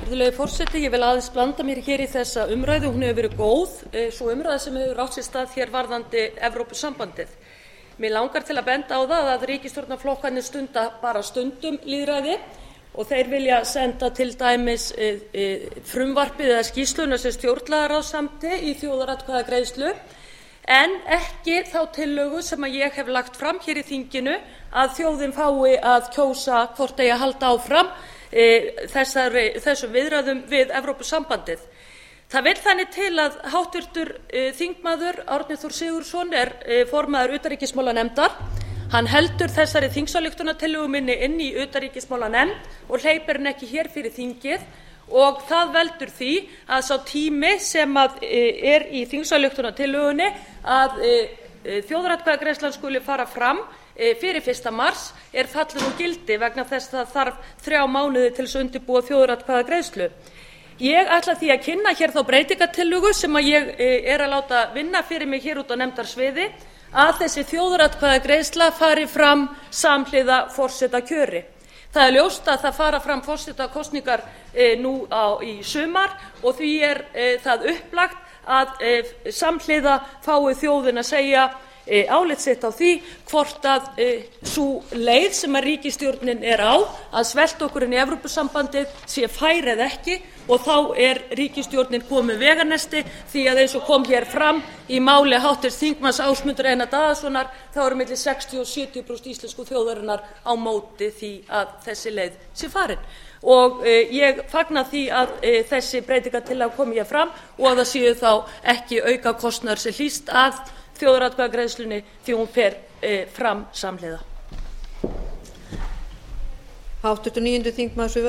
Virðulegi forseti, ég vil aðeins blanda mér hér í þessa umræðu, hún hefur verið góð, sú umræða sem hefur átt sér stað hér varðandi Evrópusambandið. Mig langar til að benda á það að ríkisstjórnarflokkarnir stunda bara stundum lýðræði og þeir vilja senda til dæmis frumvarpið eða skýrsluna sem stjórnlagaráð samdi í þjóðaratkvæðagreiðslu en ekki þá tillögu sem ég hef lagt fram hér í þinginu að þjóðin fái að kjósa hvort eigi að halda áfram þessum viðræðum við Evrópusambandið. Það vill þannig til að háttvirtur þingmaður Árni Þór Sigurðsson formaður utanríkismálanefndar. Hann heldur þessari þingsályktunartillögu minni inn í utanríkismálanefnd og hleypir henni ekki hér fyrir þingið og það veldur því að sá tími sem í þingsályktunartillögunni að þjóðaratkvæðagreiðslan skuli fara fram fyrir 1. mars fallinn úr gildi vegna þess að það þarf 3 mánuði til að undirbúa þjóðaratkvæðagreiðslu. Ég ætla því að kynna hér þá breytingartillögu sem ég að láta vinna fyrir mig hér út á nefndarsviði að þessi þjóðaratkvæðagreiðsla fari fram samhliða forsetakjöri. Það ljóst að það fara fram forsetakosningar nú í sumar og því það upplagt að samhliða fái þjóðin að segja álit sitt á því hvort að sú leið sem ríkisstjórnin á að svelta okkur inn í Evrópusambandið sé fær eða ekki og þá ríkisstjórnin komin veganesti því að eins og kom hér fram í máli háttvirts þingmanns Ásmundar Einars Daðasonar þá milli 60 og 70% íslensku þjóðarinnar á móti því að þessi leið sé farin. Og ég fagna því að þessi breytingartillaga komi hér fram og að það séu þá ekki aukakostnaður sem hlýst að þjóðaratkvæðagreiðslunni því hún fer fram samhliða.